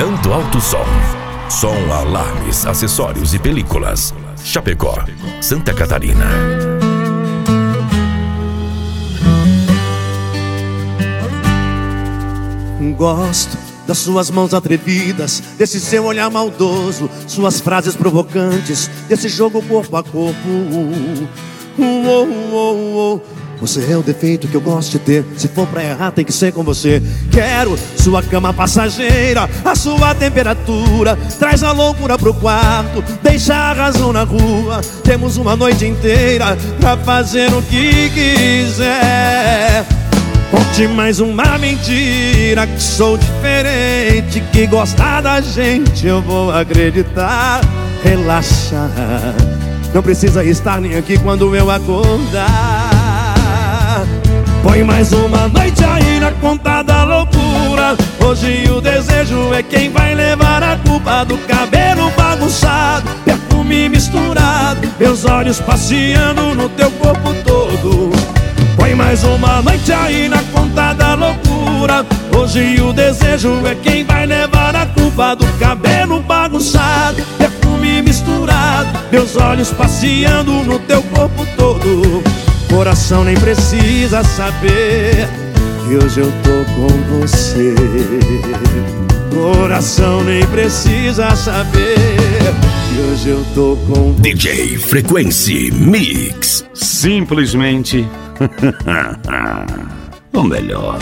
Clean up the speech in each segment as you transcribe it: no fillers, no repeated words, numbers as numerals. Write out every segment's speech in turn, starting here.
Fernando Alto Som. Som, alarmes, acessórios e películas. Chapecó, Santa Catarina. Gosto das suas mãos atrevidas, desse seu olhar maldoso, suas frases provocantes, desse jogo corpo a corpo. Você é o defeito que eu gosto de ter. Se for pra errar tem que ser com você. Quero sua cama passageira, a sua temperatura. Traz a loucura pro quarto, deixa a razão na rua. Temos uma noite inteira pra fazer o que quiser. Conte mais uma mentira, que sou diferente, que gostar da gente eu vou acreditar. Relaxa, não precisa estar nem aqui quando eu acordar. Põe mais uma noite aí na conta da loucura. Hoje o desejo é quem vai levar a culpa do cabelo bagunçado, perfume misturado, meus olhos passeando no teu corpo todo. Põe mais uma noite aí na conta da loucura. Hoje o desejo é quem vai levar a culpa do cabelo bagunçado, perfume misturado, meus olhos passeando no teu corpo todo. Coração nem precisa saber que hoje eu tô com você. Coração nem precisa saber que hoje eu tô com você. DJ Frequency Mix. Simplesmente o melhor.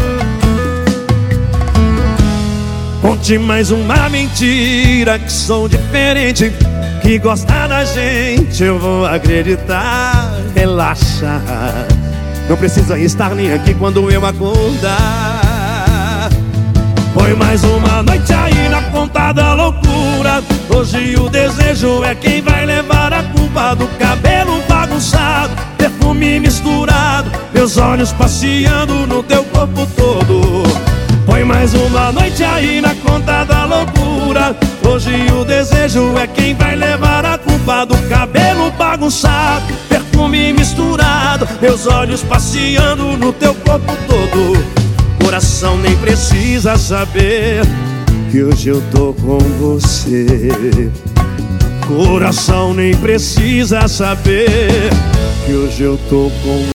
Conte mais uma mentira, que sou diferente, que gosta da gente eu vou acreditar. Relaxa, não precisa estar nem aqui quando eu acordar. Põe mais uma noite aí na conta da loucura. Hoje o desejo é quem vai levar a culpa do cabelo bagunçado, perfume misturado, meus olhos passeando no teu corpo todo. Põe mais uma noite aí na conta da loucura. Hoje o desejo é quem vai levar a culpa do cabelo bagunçado, perfume misturado, meus olhos passeando no teu corpo todo. Coração nem precisa saber que hoje eu tô com você. Coração nem precisa saber que hoje eu tô com